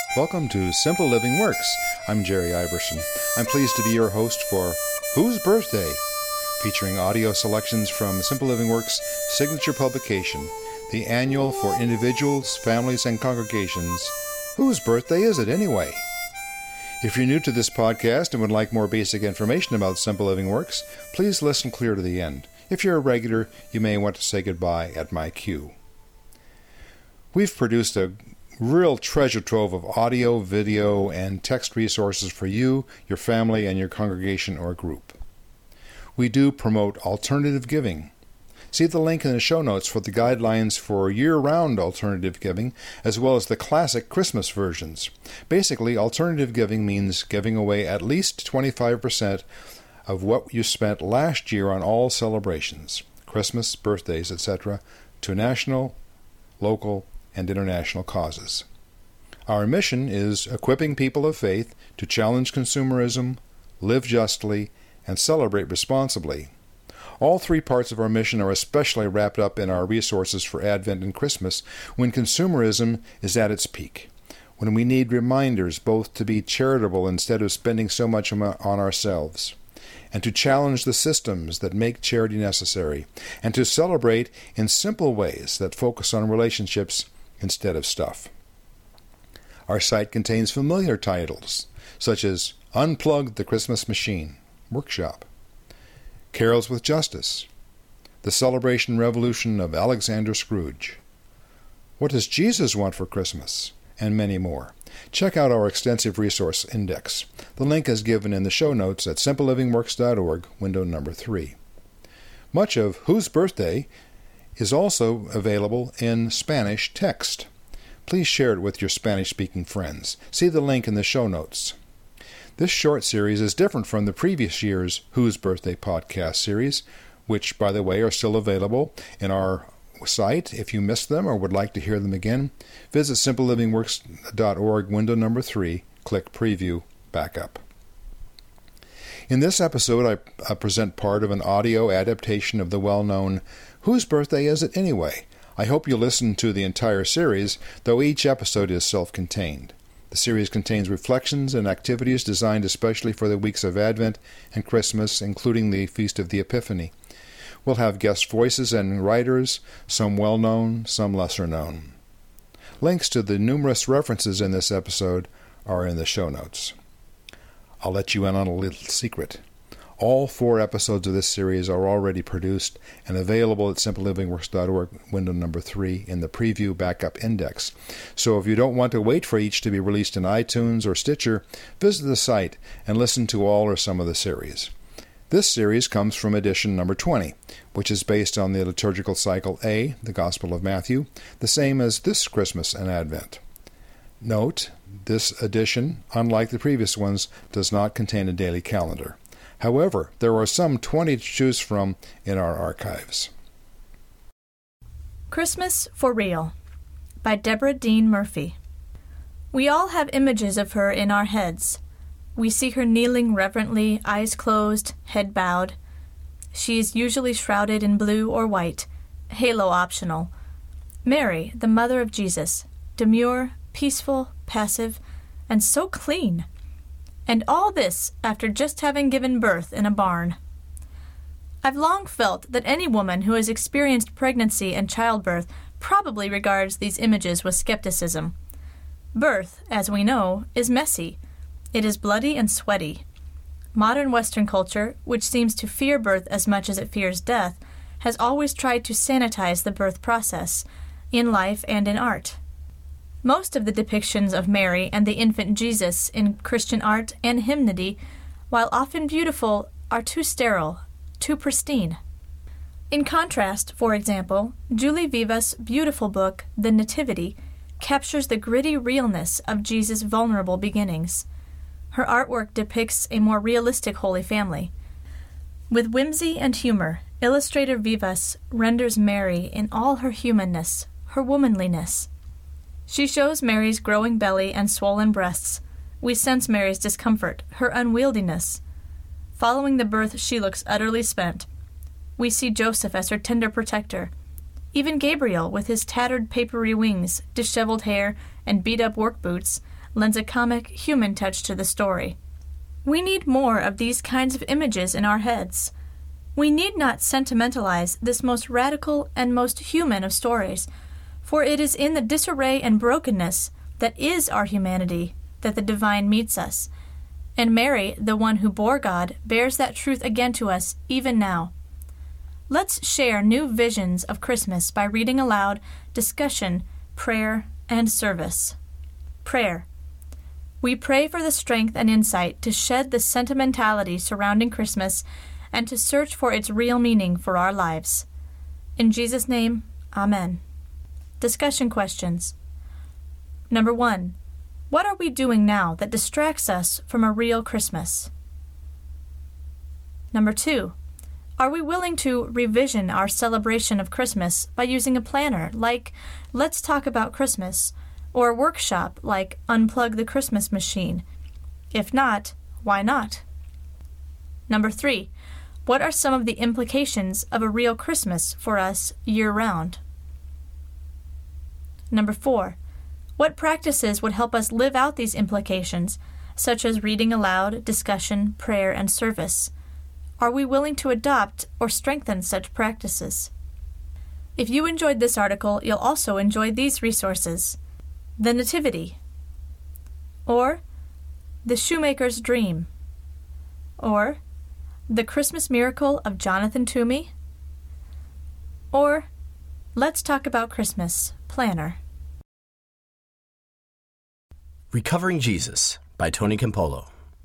Welcome to Simple Living Works. I'm Jerry Iverson. I'm pleased to be your host for Whose Birthday? Featuring audio selections from Simple Living Works' signature publication, the annual for individuals, families, and congregations. Whose birthday is it anyway? If you're new to this podcast and would like more basic information about Simple Living Works, please listen clear to the end. If you're a regular, you may want to say goodbye at my cue. We've produced a real treasure trove of audio, video, and text resources for you, your family, and your congregation or group. We do promote alternative giving. See the link in the show notes for the guidelines for year-round alternative giving, as well as the classic Christmas versions. Basically, alternative giving means giving away at least 25% of what you spent last year on all celebrations, Christmas, birthdays, etc., to national, local, and international causes. Our mission is equipping people of faith to challenge consumerism, live justly, and celebrate responsibly. All three parts of our mission are especially wrapped up in our resources for Advent and Christmas, when consumerism is at its peak, when we need reminders both to be charitable instead of spending so much on ourselves, and to challenge the systems that make charity necessary, and to celebrate in simple ways that focus on relationships instead of stuff. Our site contains familiar titles, such as Unplug the Christmas Machine, Workshop, Carols with Justice, The Celebration Revolution of Alexander Scrooge, What Does Jesus Want for Christmas, and many more. Check out our extensive resource index. The link is given in the show notes at simplelivingworks.org, window number 3. Much of Whose Birthday is also available in Spanish text. Please share it with your Spanish-speaking friends. See the link in the show notes. This short series is different from the previous year's Whose Birthday podcast series, which, by the way, are still available in our site. If you missed them or would like to hear them again, visit simplelivingworks.org, window number 3, click Preview, Backup. In this episode, I present part of an audio adaptation of the well-known Whose Birthday Is It Anyway? I hope you'll listen to the entire series, though each episode is self-contained. The series contains reflections and activities designed especially for the weeks of Advent and Christmas, including the Feast of the Epiphany. We'll have guest voices and writers, some well-known, some lesser-known. Links to the numerous references in this episode are in the show notes. I'll let you in on a little secret. All 4 episodes of this series are already produced and available at simplelivingworks.org, window number 3, in the Preview Backup Index. So if you don't want to wait for each to be released in iTunes or Stitcher, visit the site and listen to all or some of the series. This series comes from edition number 20, which is based on the liturgical cycle A, the Gospel of Matthew, the same as this Christmas and Advent. Note, this edition, unlike the previous ones, does not contain a daily calendar. However, there are some 20 to choose from in our archives. Christmas for Real by Deborah Dean Murphy. We all have images of her in our heads. We see her kneeling reverently, eyes closed, head bowed. She is usually shrouded in blue or white, halo optional. Mary, the mother of Jesus, demure, peaceful, passive, and so clean. And all this after just having given birth in a barn. I've long felt that any woman who has experienced pregnancy and childbirth probably regards these images with skepticism. Birth, as we know, is messy. It is bloody and sweaty. Modern Western culture, which seems to fear birth as much as it fears death, has always tried to sanitize the birth process, in life and in art. Most of the depictions of Mary and the infant Jesus in Christian art and hymnody, while often beautiful, are too sterile, too pristine. In contrast, for example, Julie Vivas' beautiful book, The Nativity, captures the gritty realness of Jesus' vulnerable beginnings. Her artwork depicts a more realistic Holy Family. With whimsy and humor, illustrator Vivas renders Mary in all her humanness, her womanliness. She shows Mary's growing belly and swollen breasts. We sense Mary's discomfort, her unwieldiness. Following the birth, she looks utterly spent. We see Joseph as her tender protector. Even Gabriel, with his tattered papery wings, disheveled hair, and beat-up work boots, lends a comic, human touch to the story. We need more of these kinds of images in our heads. We need not sentimentalize this most radical and most human of stories, for it is in the disarray and brokenness that is our humanity that the divine meets us. And Mary, the one who bore God, bears that truth again to us even now. Let's share new visions of Christmas by reading aloud, discussion, prayer, and service. Prayer. We pray for the strength and insight to shed the sentimentality surrounding Christmas and to search for its real meaning for our lives. In Jesus' name, Amen. Discussion questions. Number 1. What are we doing now that distracts us from a real Christmas? Number 2. Are we willing to revision our celebration of Christmas by using a planner like Let's Talk About Christmas, or a workshop like Unplug the Christmas Machine? If not, why not? Number 3. What are some of the implications of a real Christmas for us year-round? Number 4. What practices would help us live out these implications, such as reading aloud, discussion, prayer, and service? Are we willing to adopt or strengthen such practices? If you enjoyed this article, you'll also enjoy these resources: The Nativity, or The Shoemaker's Dream, or The Christmas Miracle of Jonathan Toomey, or Let's Talk About Christmas Planner. Recovering Jesus by Tony Campolo.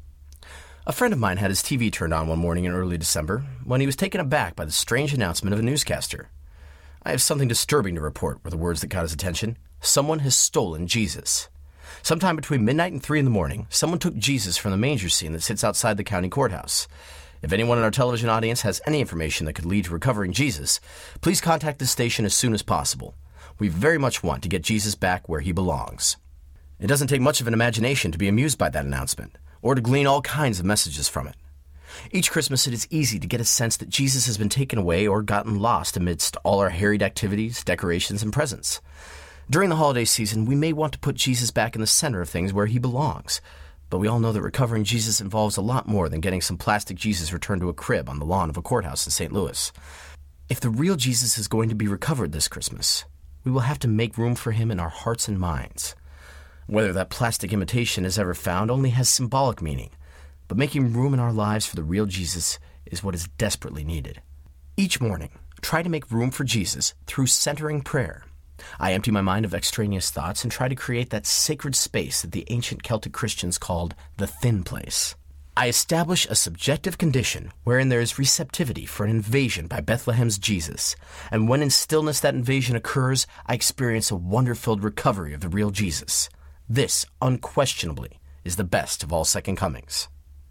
A friend of mine had his TV turned on one morning in early December when he was taken aback by the strange announcement of a newscaster. "I have something disturbing to report," were the words that caught his attention. "Someone has stolen Jesus." Sometime between midnight and 3 in the morning, someone took Jesus from the manger scene that sits outside the county courthouse. If anyone in our television audience has any information that could lead to recovering Jesus, please contact this station as soon as possible. We very much want to get Jesus back where he belongs. It doesn't take much of an imagination to be amused by that announcement, or to glean all kinds of messages from it. Each Christmas it is easy to get a sense that Jesus has been taken away or gotten lost amidst all our harried activities, decorations, and presents. During the holiday season, we may want to put Jesus back in the center of things where he belongs, but we all know that recovering Jesus involves a lot more than getting some plastic Jesus returned to a crib on the lawn of a courthouse in St. Louis. If the real Jesus is going to be recovered this Christmas, we will have to make room for him in our hearts and minds. Whether that plastic imitation is ever found only has symbolic meaning, but making room in our lives for the real Jesus is what is desperately needed. Each morning, try to make room for Jesus through centering prayer. I empty my mind of extraneous thoughts and try to create that sacred space that the ancient Celtic Christians called the thin place. I establish a subjective condition wherein there is receptivity for an invasion by Bethlehem's Jesus, and when in stillness that invasion occurs, I experience a wonder-filled recovery of the real Jesus. This, unquestionably, is the best of all second comings.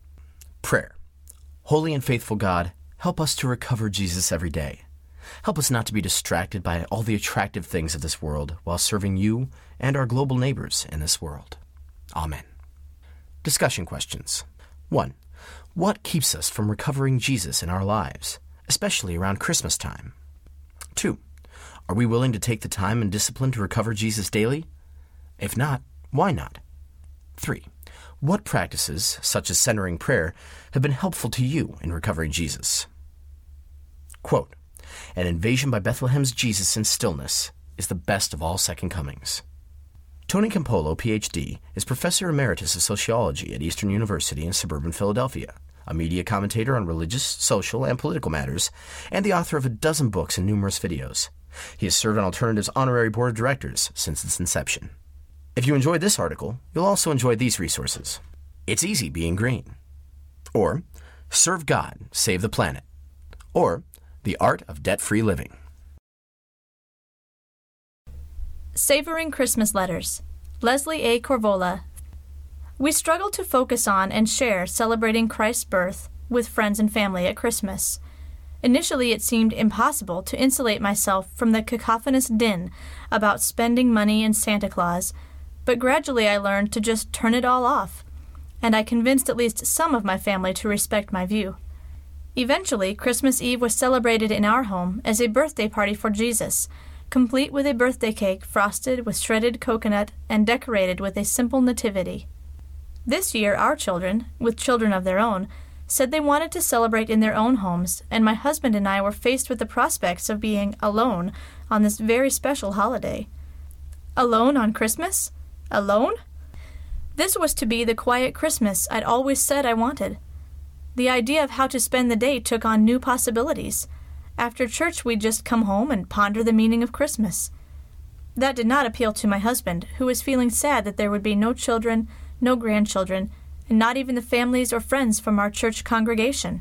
Prayer. Holy and faithful God, help us to recover Jesus every day. Help us not to be distracted by all the attractive things of this world while serving you and our global neighbors in this world. Amen. Discussion questions. 1. What keeps us from recovering Jesus in our lives, especially around Christmas time? 2. Are we willing to take the time and discipline to recover Jesus daily? If not, why not? 3. What practices, such as centering prayer, have been helpful to you in recovering Jesus? Quote, "An invasion by Bethlehem's Jesus in stillness is the best of all second comings." Tony Campolo, Ph.D., is Professor Emeritus of Sociology at Eastern University in suburban Philadelphia, a media commentator on religious, social, and political matters, and the author of a dozen books and numerous videos. He has served on Alternative's honorary board of directors since its inception. If you enjoyed this article, you'll also enjoy these resources. It's Easy Being Green. Or, Serve God, Save the Planet. Or, The Art of Debt-Free Living. Savoring Christmas Letters. Leslie A. Corvola. We struggle to focus on and share celebrating Christ's birth with friends and family at Christmas. Initially, it seemed impossible to insulate myself from the cacophonous din about spending money and Santa Claus, but gradually I learned to just turn it all off, and I convinced at least some of my family to respect my view. Eventually, Christmas Eve was celebrated in our home as a birthday party for Jesus, complete with a birthday cake frosted with shredded coconut and decorated with a simple nativity. This year, our children, with children of their own, said they wanted to celebrate in their own homes, and my husband and I were faced with the prospects of being alone on this very special holiday. Alone on Christmas? Alone? This was to be the quiet Christmas I'd always said I wanted. The idea of how to spend the day took on new possibilities. After church, we'd just come home and ponder the meaning of Christmas. That did not appeal to my husband, who was feeling sad that there would be no children, no grandchildren, and not even the families or friends from our church congregation.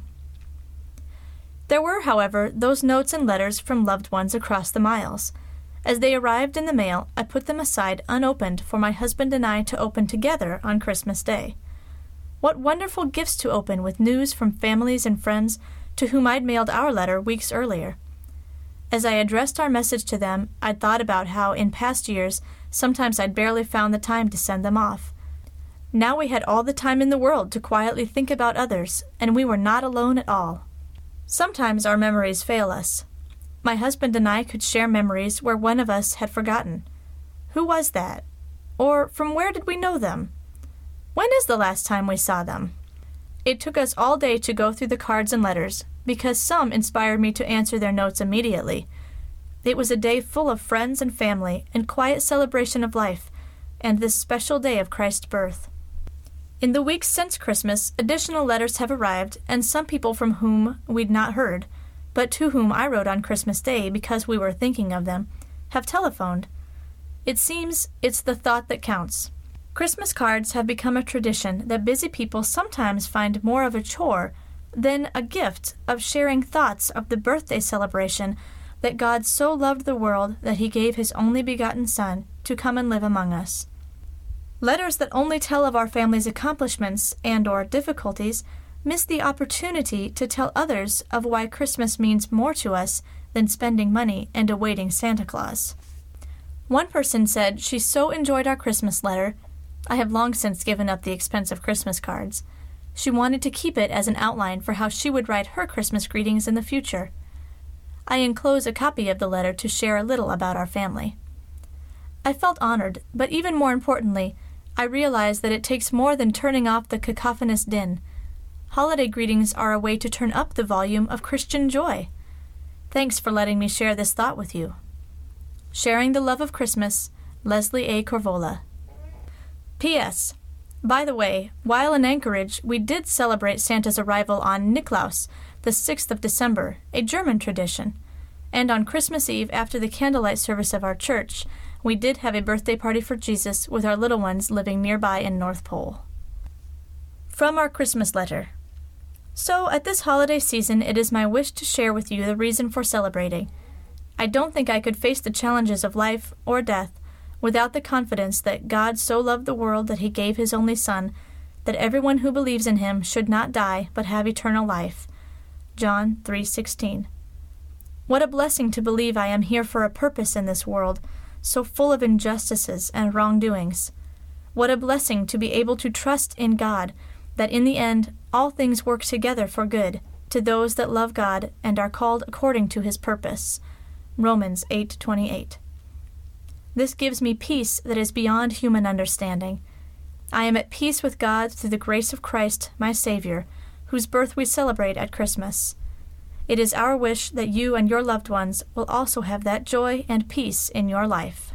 There were, however, those notes and letters from loved ones across the miles. As they arrived in the mail, I put them aside unopened for my husband and I to open together on Christmas Day. What wonderful gifts to open with news from families and friends to whom I'd mailed our letter weeks earlier. As I addressed our message to them, I'd thought about how, in past years, sometimes I'd barely found the time to send them off. Now we had all the time in the world to quietly think about others, and we were not alone at all. Sometimes our memories fail us. My husband and I could share memories where one of us had forgotten. Who was that? Or from where did we know them? When is the last time we saw them? It took us all day to go through the cards and letters, because some inspired me to answer their notes immediately. It was a day full of friends and family and quiet celebration of life, and this special day of Christ's birth. In the weeks since Christmas, additional letters have arrived, and some people from whom we'd not heard, but to whom I wrote on Christmas Day because we were thinking of them, have telephoned. It seems it's the thought that counts. Christmas cards have become a tradition that busy people sometimes find more of a chore than a gift of sharing thoughts of the birthday celebration that God so loved the world that he gave his only begotten Son to come and live among us. Letters that only tell of our family's accomplishments and/or difficulties miss the opportunity to tell others of why Christmas means more to us than spending money and awaiting Santa Claus. One person said she so enjoyed our Christmas letter. I have long since given up the expense of Christmas cards. She wanted to keep it as an outline for how she would write her Christmas greetings in the future. I enclose a copy of the letter to share a little about our family. I felt honored, but even more importantly, I realized that it takes more than turning off the cacophonous din. Holiday greetings are a way to turn up the volume of Christian joy. Thanks for letting me share this thought with you. Sharing the love of Christmas, Leslie A. Corvola. P.S. By the way, while in Anchorage, we did celebrate Santa's arrival on Niklaus, the 6th of December, a German tradition. And on Christmas Eve, after the candlelight service of our church, we did have a birthday party for Jesus with our little ones living nearby in North Pole. From our Christmas letter. So, at this holiday season, it is my wish to share with you the reason for celebrating. I don't think I could face the challenges of life or death without the confidence that God so loved the world that he gave his only Son, that everyone who believes in him should not die but have eternal life. John 3:16. What a blessing to believe I am here for a purpose in this world, so full of injustices and wrongdoings. What a blessing to be able to trust in God, that in the end all things work together for good, to those that love God and are called according to his purpose. Romans 8:28. This gives me peace that is beyond human understanding. I am at peace with God through the grace of Christ, my Savior, whose birth we celebrate at Christmas. It is our wish that you and your loved ones will also have that joy and peace in your life.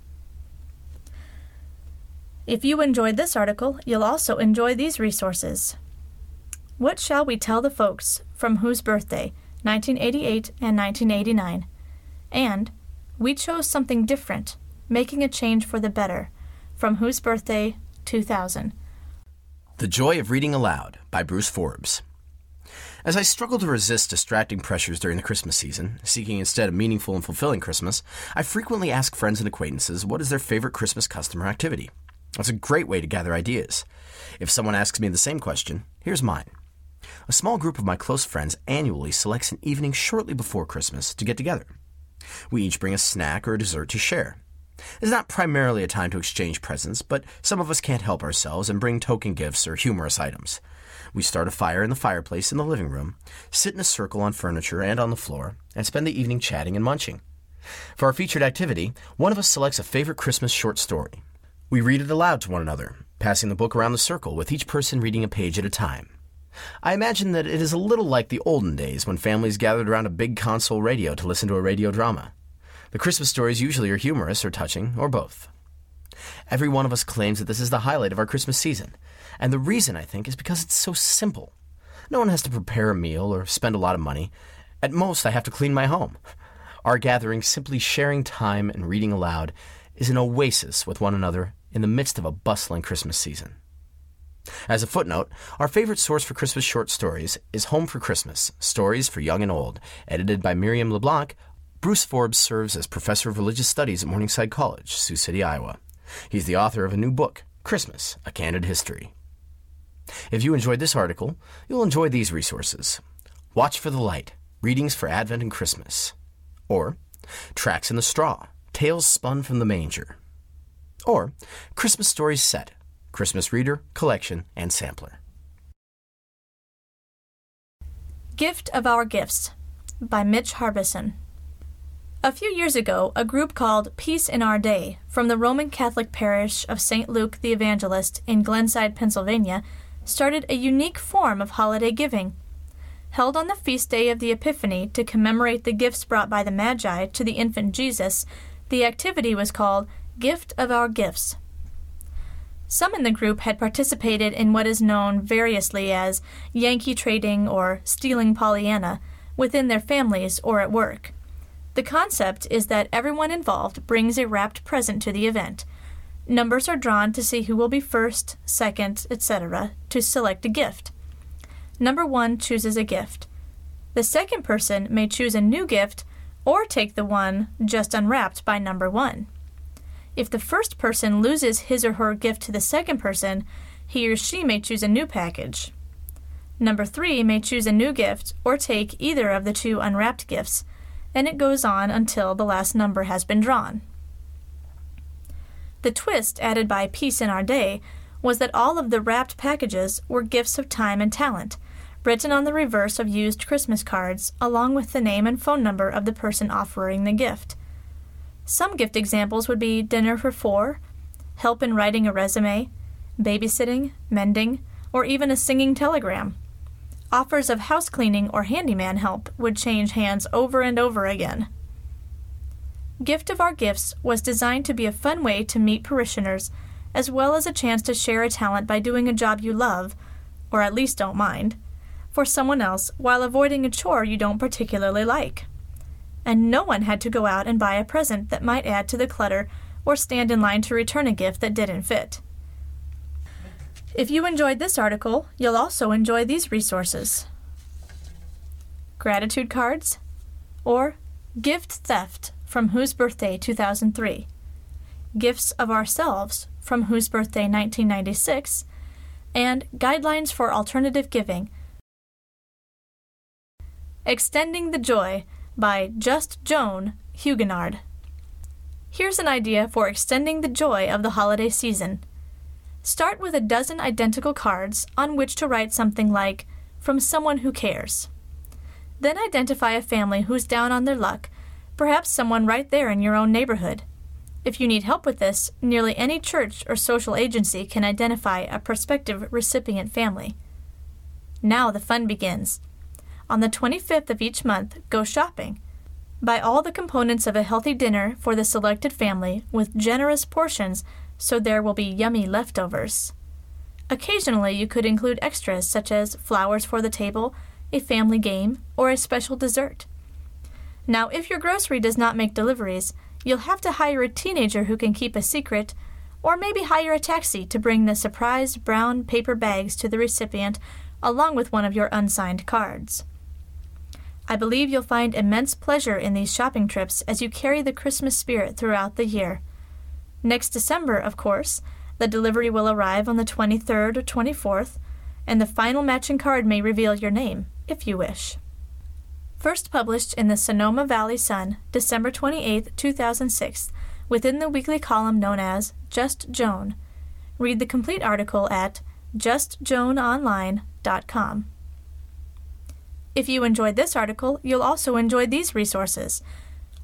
If you enjoyed this article, you'll also enjoy these resources. What Shall We Tell the Folks, From Whose Birthday, 1988 and 1989, and We Chose Something Different, Making a Change for the Better, From Whose Birthday, 2000. The Joy of Reading Aloud by Bruce Forbes. As I struggle to resist distracting pressures during the Christmas season, seeking instead a meaningful and fulfilling Christmas, I frequently ask friends and acquaintances what is their favorite Christmas custom or activity. It's a great way to gather ideas. If someone asks me the same question, here's mine. A small group of my close friends annually selects an evening shortly before Christmas to get together. We each bring a snack or a dessert to share. It's not primarily a time to exchange presents, but some of us can't help ourselves and bring token gifts or humorous items. We start a fire in the fireplace in the living room, sit in a circle on furniture and on the floor, and spend the evening chatting and munching. For our featured activity, one of us selects a favorite Christmas short story. We read it aloud to one another, passing the book around the circle with each person reading a page at a time. I imagine that it is a little like the olden days when families gathered around a big console radio to listen to a radio drama. The Christmas stories usually are humorous or touching, or both. Every one of us claims that this is the highlight of our Christmas season, and the reason, I think, is because it's so simple. No one has to prepare a meal or spend a lot of money. At most, I have to clean my home. Our gathering, simply sharing time and reading aloud, is an oasis with one another in the midst of a bustling Christmas season. As a footnote, our favorite source for Christmas short stories is Home for Christmas, Stories for Young and Old, edited by Miriam LeBlanc. Bruce Forbes serves as Professor of Religious Studies at Morningside College, Sioux City, Iowa. He's the author of a new book, Christmas, A Candid History. If you enjoyed this article, you'll enjoy these resources. Watch for the Light, Readings for Advent and Christmas. Or Tracks in the Straw, Tales Spun from the Manger. Or Christmas Stories Set, Christmas Reader, Collection, and Sampler. Gift of Our Gifts by Mitch Harbison. A few years ago, a group called Peace in Our Day from the Roman Catholic parish of St. Luke the Evangelist in Glenside, Pennsylvania, started a unique form of holiday giving. Held on the feast day of the Epiphany to commemorate the gifts brought by the Magi to the infant Jesus, the activity was called Gift of Our Gifts. Some in the group had participated in what is known variously as Yankee trading or stealing Pollyanna within their families or at work. The concept is that everyone involved brings a wrapped present to the event. Numbers are drawn to see who will be first, second, etc. to select a gift. Number 1 chooses a gift. The second person may choose a new gift or take the one just unwrapped by number 1. If the first person loses his or her gift to the second person, he or she may choose a new package. Number 3 may choose a new gift or take either of the 2 unwrapped gifts, and it goes on until the last number has been drawn. The twist added by Peace in Our Day was that all of the wrapped packages were gifts of time and talent, written on the reverse of used Christmas cards, along with the name and phone number of the person offering the gift. Some gift examples would be dinner for 4, help in writing a resume, babysitting, mending, or even a singing telegram. Offers of house cleaning or handyman help would change hands over and over again. Gift of Our Gifts was designed to be a fun way to meet parishioners, as well as a chance to share a talent by doing a job you love, or at least don't mind, for someone else while avoiding a chore you don't particularly like. And no one had to go out and buy a present that might add to the clutter or stand in line to return a gift that didn't fit. If you enjoyed this article, you'll also enjoy these resources. Gratitude cards, or Gift Theft from Whose Birthday 2003, Gifts of Ourselves from Whose Birthday 1996, and Guidelines for Alternative Giving. Extending the Joy by Just Joan Huguenard. Here's an idea for extending the joy of the holiday season. Start with a dozen identical cards on which to write something like, "From someone who cares." Then identify a family who's down on their luck, perhaps someone right there in your own neighborhood. If you need help with this, nearly any church or social agency can identify a prospective recipient family. Now the fun begins. On the 25th of each month, go shopping. Buy all the components of a healthy dinner for the selected family with generous portions so there will be yummy leftovers. Occasionally, you could include extras such as flowers for the table, a family game, or a special dessert. Now, if your grocery does not make deliveries, you'll have to hire a teenager who can keep a secret, or maybe hire a taxi to bring the surprised brown paper bags to the recipient along with one of your unsigned cards. I believe you'll find immense pleasure in these shopping trips as you carry the Christmas spirit throughout the year. Next December, of course, the delivery will arrive on the 23rd or 24th, and the final matching card may reveal your name, if you wish. First published in the Sonoma Valley Sun, December 28, 2006, within the weekly column known as Just Joan. Read the complete article at justjoanonline.com. If you enjoyed this article, you'll also enjoy these resources.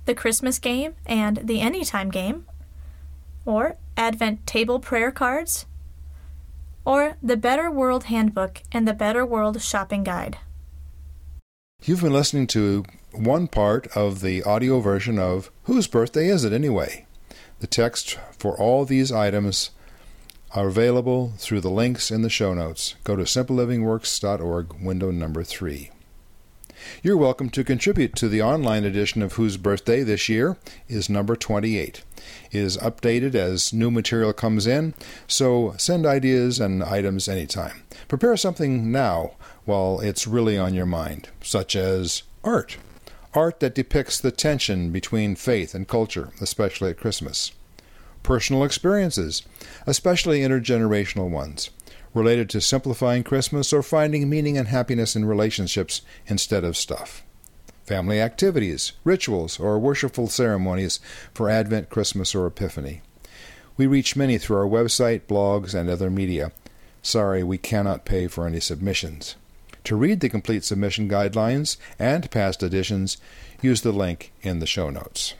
the Christmas game and the Anytime game, or Advent table prayer cards, or the Better World Handbook and the Better World Shopping Guide. You've been listening to one part of the audio version of Whose Birthday Is It Anyway? The text for all these items are available through the links in the show notes. Go to simplelivingworks.org, window number 3. You're welcome to contribute to the online edition of Whose Birthday this year is number 28. It is updated as new material comes in, so send ideas and items anytime. Prepare something now while it's really on your mind, such as art. Art that depicts the tension between faith and culture, especially at Christmas. Personal experiences, especially intergenerational ones, related to simplifying Christmas or finding meaning and happiness in relationships instead of stuff. Family activities, rituals, or worshipful ceremonies for Advent, Christmas, or Epiphany. We reach many through our website, blogs, and other media. Sorry, we cannot pay for any submissions. To read the complete submission guidelines and past editions, use the link in the show notes.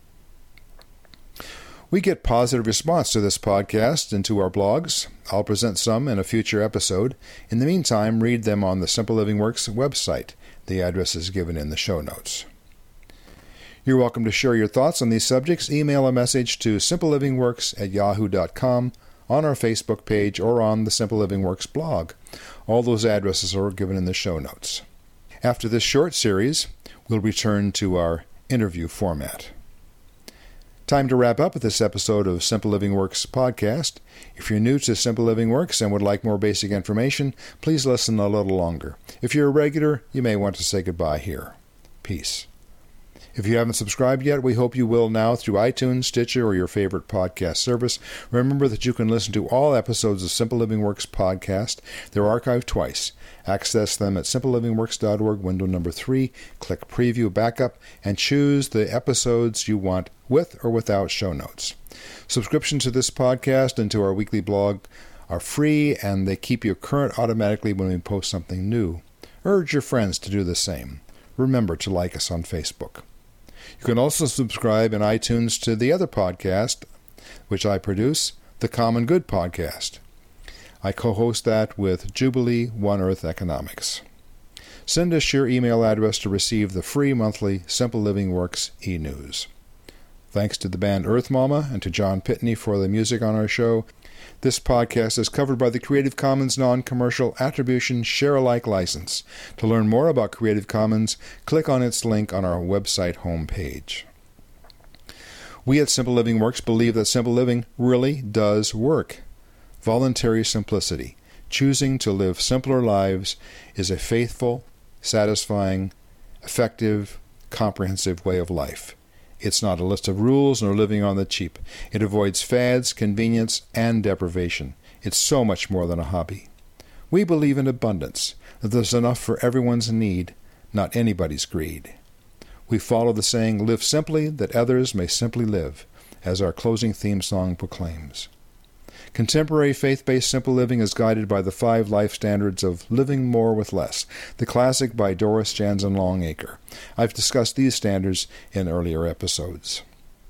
We get positive response to this podcast and to our blogs. I'll present some in a future episode. In the meantime, read them on the Simple Living Works website. The address is given in the show notes. You're welcome to share your thoughts on these subjects. Email a message to simplelivingworks@yahoo.com, on our Facebook page, or on the Simple Living Works blog. All those addresses are given in the show notes. After this short series, we'll return to our interview format. Time to wrap up with this episode of Simple Living Works podcast. If you're new to Simple Living Works and would like more basic information, please listen a little longer. If you're a regular, you may want to say goodbye here. Peace. If you haven't subscribed yet, we hope you will now through iTunes, Stitcher, or your favorite podcast service. Remember that you can listen to all episodes of Simple Living Works podcast. They're archived twice. Access them at simplelivingworks.org, window number 3. Click Preview Backup and choose the episodes you want with or without show notes. Subscriptions to this podcast and to our weekly blog are free, and they keep you current automatically when we post something new. Urge your friends to do the same. Remember to like us on Facebook. You can also subscribe in iTunes to the other podcast, which I produce, the Common Good Podcast. I co-host that with Jubilee One Earth Economics. Send us your email address to receive the free monthly Simple Living Works e-news. Thanks to the band Earth Mama and to John Pitney for the music on our show. This podcast is covered by the Creative Commons Non-Commercial Attribution Share-alike license. To learn more about Creative Commons, click on its link on our website homepage. We at Simple Living Works believe that simple living really does work. Voluntary simplicity, choosing to live simpler lives, is a faithful, satisfying, effective, comprehensive way of life. It's not a list of rules nor living on the cheap. It avoids fads, convenience, and deprivation. It's so much more than a hobby. We believe in abundance, that there's enough for everyone's need, not anybody's greed. We follow the saying, live simply that others may simply live, as our closing theme song proclaims. Contemporary faith-based simple living is guided by the 5 life standards of living more with less, the classic by Doris Jansen Longacre. I've discussed these standards in earlier episodes.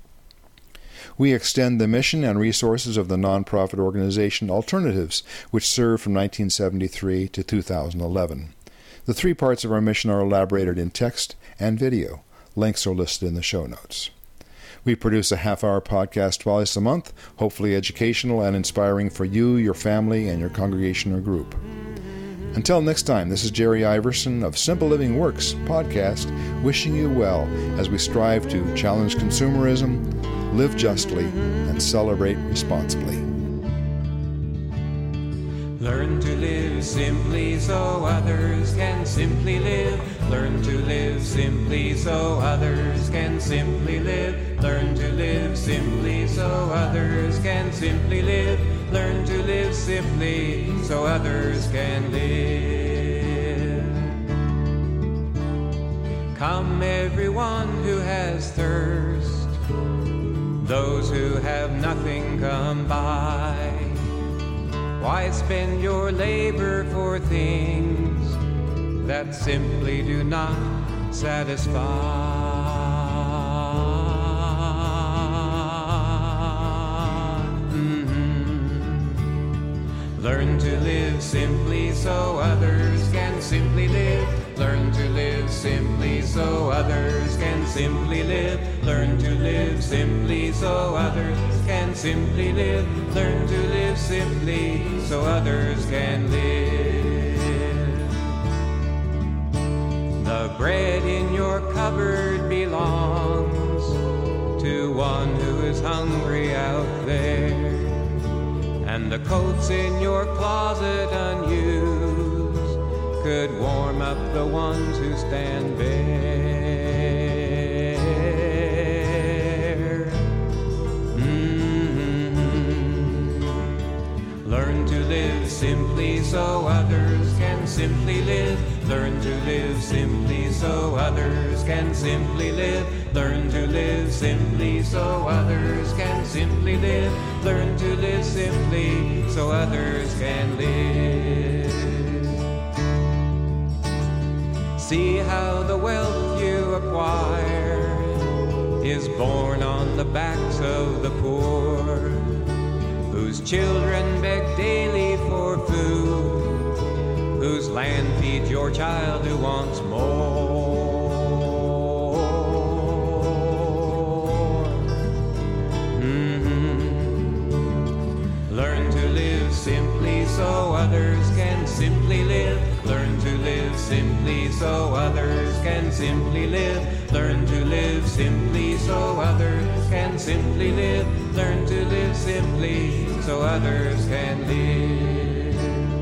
We extend the mission and resources of the nonprofit organization Alternatives, which served from 1973 to 2011. The 3 parts of our mission are elaborated in text and video. Links are listed in the show notes. We produce a half-hour podcast twice a month, hopefully educational and inspiring for you, your family, and your congregation or group. Until next time, this is Jerry Iverson of Simple Living Works podcast, wishing you well as we strive to challenge consumerism, live justly, and celebrate responsibly. Learn to live simply so others can simply live. Learn to live simply so others can simply live. Learn to live simply so others can simply live. Learn to live simply so others can live. Come everyone who has thirst, those who have nothing come by. Why spend your labor for things that simply do not satisfy? Learn to live simply so others can simply live. Learn to live simply so others can simply live. Learn to live simply so others can simply live. Learn to live simply so others can live. The bread in your cupboard belongs to one who is hungry out there. And the coats in your closet unused could warm up the ones who stand bare. Learn to live simply so others can simply live. Learn to live simply so others can simply live. Learn to live simply so others can simply live. Learn to live simply so others can live. See how the wealth you acquire is born on the backs of the poor, whose children beg daily for food, whose land feeds your child who wants more. Learn to live simply so others can simply live. Learn to live simply so others can simply live. Learn to live simply so others can simply live. Learn to live simply so others can live.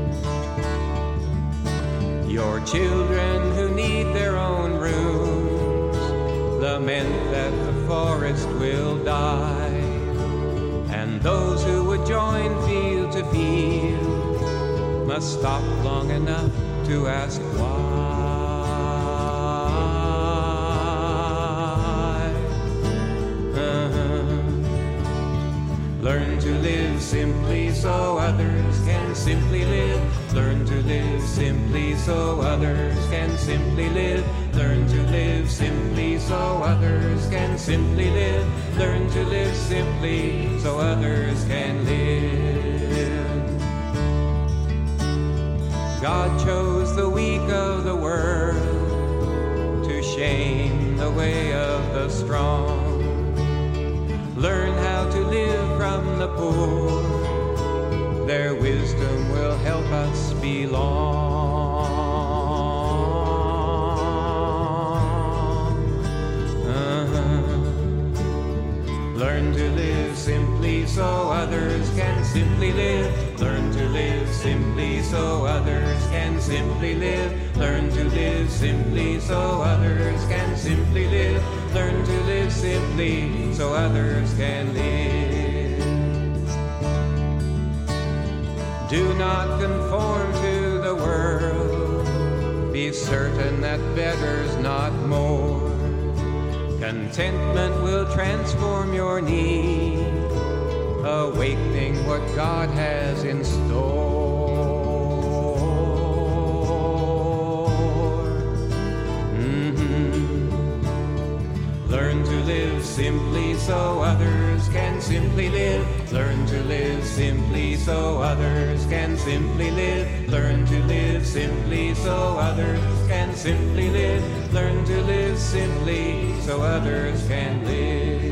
Your children who need their own rooms lament that the forest will die, and those who would join field to field must stop long enough to ask why. Learn to live simply so others can simply live. Learn to live simply so others can simply live. Learn to live simply so others can simply live. Learn to live simply so others can live. God chose the weak of the world to shame the way of the strong. Learn how to live from the poor. Their wisdom will help us belong. Learn to live simply so others can simply live. Learn to live simply so others can simply live. Learn to live simply so others can simply live. Learn to live simply so others can live. Do not conform to the world. Be certain that better's not more. Contentment will transform your need, awakening what God has in store. Learn to live simply so others can simply live. Learn to live simply so others can simply live. Learn to live simply so others can simply live. Learn to live simply so others can live.